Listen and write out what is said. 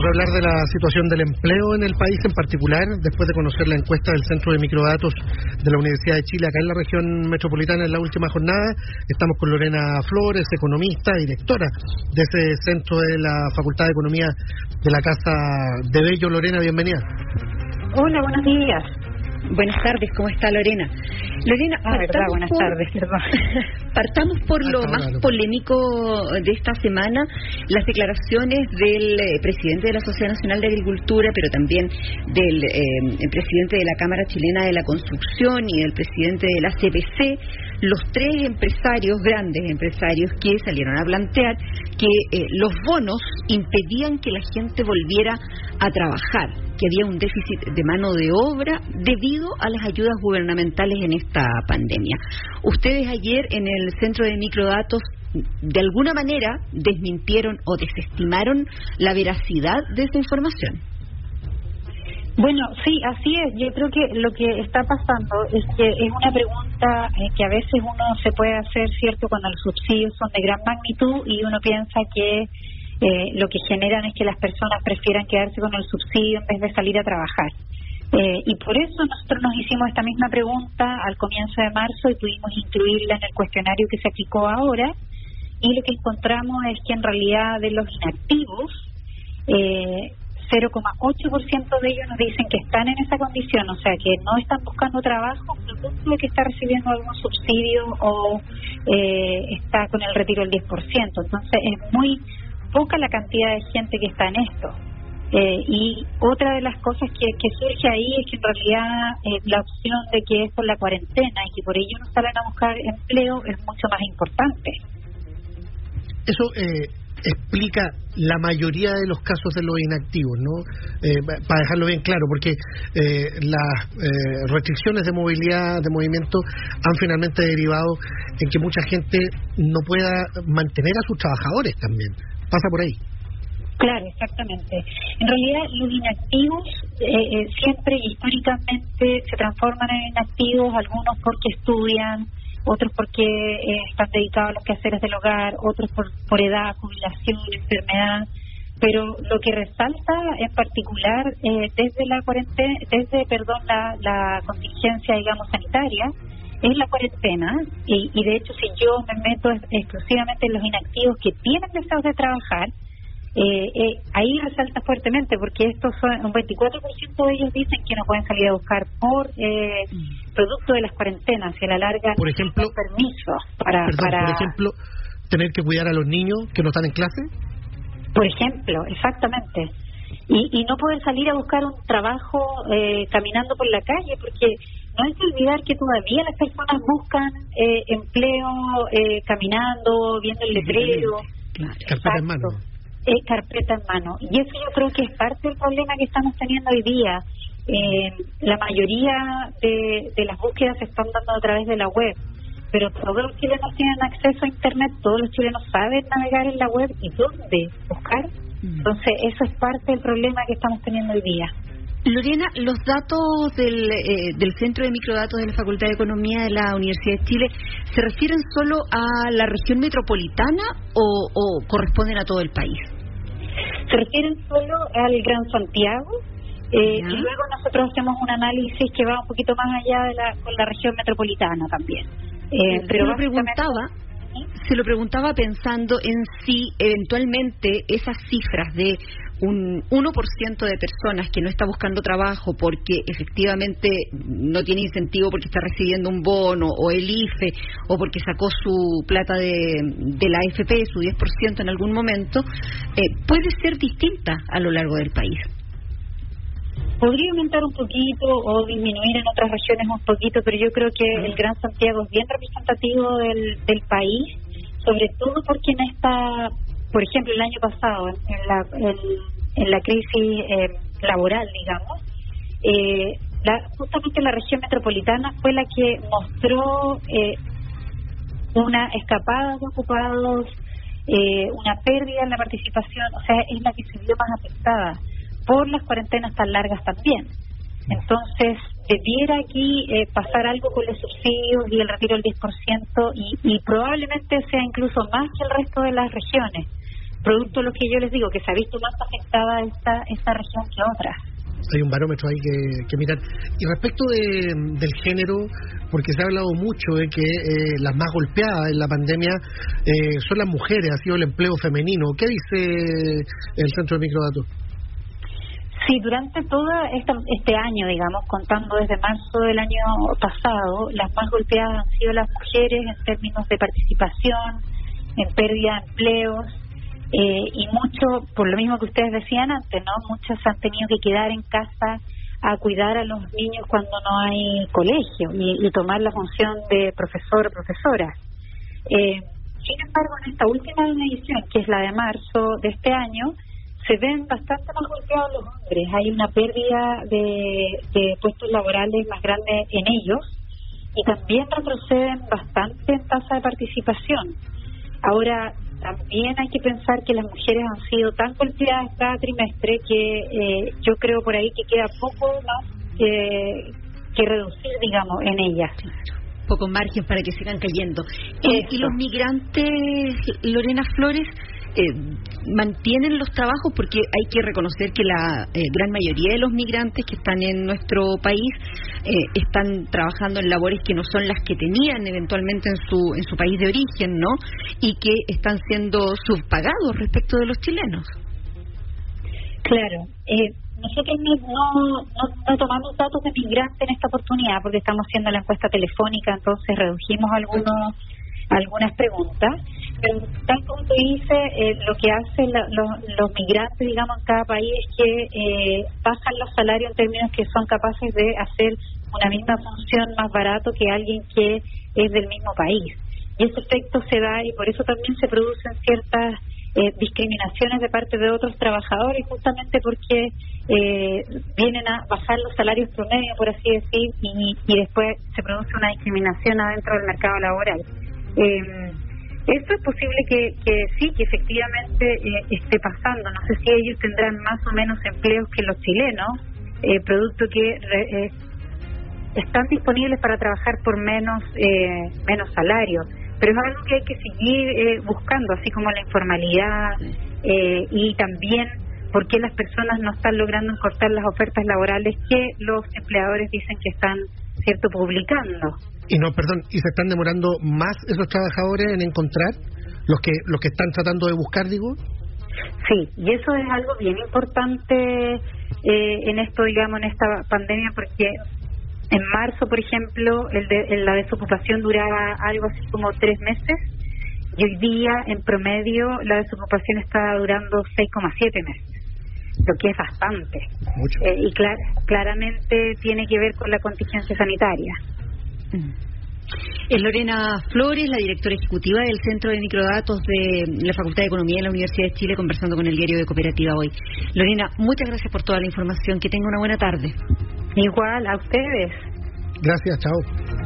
por hablar de la situación del empleo en el país en particular, después de conocer la encuesta del Centro de Microdatos de la Universidad de Chile, acá en la región metropolitana en la última jornada. Estamos con Lorena Flores, economista, directora de ese centro de la Facultad de Economía de la Casa de Bello. Lorena, bienvenida. Hola, buenos días. Buenas tardes, ¿cómo está Lorena? Lorena, buenas tardes, perdón. Partamos por lo más polémico de esta semana, las declaraciones del presidente de la Sociedad Nacional de Agricultura, pero también del presidente de la Cámara Chilena de la Construcción y del presidente de la CPC, los tres empresarios, grandes empresarios, que salieron a plantear que los bonos impedían que la gente volviera a trabajar, que había un déficit de mano de obra debido a las ayudas gubernamentales en esta pandemia. Ustedes ayer en el Centro de Microdatos de alguna manera desmintieron o desestimaron la veracidad de esa información. Bueno, sí, así es. Yo creo que lo que está pasando es que es una pregunta que a veces uno se puede hacer, ¿cierto?, cuando los subsidios son de gran magnitud y uno piensa que lo que generan es que las personas prefieran quedarse con el subsidio en vez de salir a trabajar. Y por eso nosotros nos hicimos esta misma pregunta al comienzo de marzo y pudimos incluirla en el cuestionario que se aplicó ahora, y lo que encontramos es que en realidad de los inactivos, 0,8% de ellos nos dicen que están en esa condición, o sea que no están buscando trabajo producto de que está recibiendo algún subsidio o está con el retiro del 10%. Entonces es muy poca la cantidad de gente que está en esto. Y otra de las cosas que surge ahí es que en realidad la opción de que es por la cuarentena y que por ello no salen a buscar empleo es mucho más importante. Eso explica la mayoría de los casos de los inactivos, ¿no? Para dejarlo bien claro, porque las restricciones de movilidad, de movimiento, han finalmente derivado en que mucha gente no pueda mantener a sus trabajadores también. Pasa por ahí. Claro, exactamente. En realidad, los inactivos siempre históricamente se transforman en inactivos, algunos porque estudian, otros porque están dedicados a los quehaceres del hogar, otros por edad, jubilación, enfermedad. Pero lo que resalta en particular desde la contingencia, digamos, sanitaria, es la cuarentena. Y de hecho, si yo me meto exclusivamente en los inactivos que tienen deseos de trabajar, ahí resalta fuertemente, porque estos son un 24% de ellos dicen que no pueden salir a buscar por producto de las cuarentenas y a la larga, por ejemplo, permisos por ejemplo, tener que cuidar a los niños que no están en clase. Por ejemplo, exactamente. Y no poder salir a buscar un trabajo caminando por la calle, porque no hay que olvidar que todavía las personas buscan empleo caminando, viendo el letrero. Carpeta en mano. Carpeta en mano. Y eso yo creo que es parte del problema que estamos teniendo hoy día. La mayoría de las búsquedas se están dando a través de la web, pero todos los chilenos tienen acceso a Internet, todos los chilenos saben navegar en la web y dónde buscar. Entonces eso es parte del problema que estamos teniendo hoy día. Lorena, los datos del Centro de Microdatos de la Facultad de Economía de la Universidad de Chile, ¿se refieren solo a la región metropolitana o corresponden a todo el país? Se refieren solo al Gran Santiago, y luego nosotros hacemos un análisis que va un poquito más allá con la región metropolitana también. Pero se lo preguntaba pensando en si eventualmente esas cifras de un 1% de personas que no está buscando trabajo porque efectivamente no tiene incentivo porque está recibiendo un bono o el IFE o porque sacó su plata de la AFP, su 10% en algún momento, puede ser distinta a lo largo del país. Podría aumentar un poquito o disminuir en otras regiones un poquito, pero yo creo que el Gran Santiago es bien representativo del país, sobre todo porque en esta, por ejemplo, el año pasado, en la crisis laboral, digamos, justamente la región metropolitana fue la que mostró una escapada de ocupados, una pérdida en la participación, o sea, es la que se vio más afectada por las cuarentenas tan largas también. Entonces, debiera aquí pasar algo con los subsidios y el retiro del 10% y probablemente sea incluso más que el resto de las regiones. producto de lo que yo les digo, que se ha visto más afectada esta región que otras. Hay un barómetro ahí que mirar. Y respecto del género, porque se ha hablado mucho de que las más golpeadas en la pandemia son las mujeres, ha sido el empleo femenino. ¿Qué dice el Centro de Microdatos? Sí, durante todo este año, digamos, contando desde marzo del año pasado, las más golpeadas han sido las mujeres en términos de participación, en pérdida de empleos, y mucho, por lo mismo que ustedes decían antes, ¿no? Muchas han tenido que quedar en casa a cuidar a los niños cuando no hay colegio y tomar la función de profesor o profesora. Sin embargo, en esta última medición, que es la de marzo de este año, se ven bastante más golpeados los hombres. Hay una pérdida de puestos laborales más grande en ellos y también retroceden bastante en tasa de participación. Ahora, también hay que pensar que las mujeres han sido tan golpeadas cada trimestre que yo creo por ahí que queda poco más que reducir, digamos, en ellas. Poco margen para que sigan cayendo. ¿Y los migrantes, Lorena Flores, mantienen los trabajos? Porque hay que reconocer que la gran mayoría de los migrantes que están en nuestro país están trabajando en labores que no son las que tenían eventualmente en su país de origen, ¿no? Y que están siendo subpagados respecto de los chilenos. Claro. Nosotros no tomamos datos de migrantes en esta oportunidad porque estamos haciendo la encuesta telefónica, entonces redujimos algunas preguntas, pero tal como tú dices, lo que hacen los migrantes, digamos, en cada país es que bajan los salarios en términos que son capaces de hacer una misma función más barato que alguien que es del mismo país. Y ese efecto se da y por eso también se producen ciertas discriminaciones de parte de otros trabajadores, justamente porque vienen a bajar los salarios promedio, por así decir, y después se produce una discriminación adentro del mercado laboral. Esto es posible que sí, que efectivamente esté pasando. No sé si ellos tendrán más o menos empleos que los chilenos, producto que están disponibles para trabajar por menos salario. Pero es algo que hay que seguir buscando, así como la informalidad y también por qué las personas no están logrando encortar las ofertas laborales que los empleadores dicen que están, ¿cierto?, publicando. Y se están demorando más esos trabajadores en encontrar los que están tratando de buscar, digo. Sí, y eso es algo bien importante en esto, digamos, en esta pandemia, porque en marzo, por ejemplo, la desocupación duraba algo así como 3 meses, y hoy día, en promedio, la desocupación está durando 6,7 meses, lo que es bastante. Mucho. Y claramente tiene que ver con la contingencia sanitaria. Es Lorena Flores, la directora ejecutiva del Centro de Microdatos de la Facultad de Economía de la Universidad de Chile, conversando con el Diario de Cooperativa hoy. Lorena, muchas gracias por toda la información. Que tenga una buena tarde. Igual, a ustedes. Gracias, chao.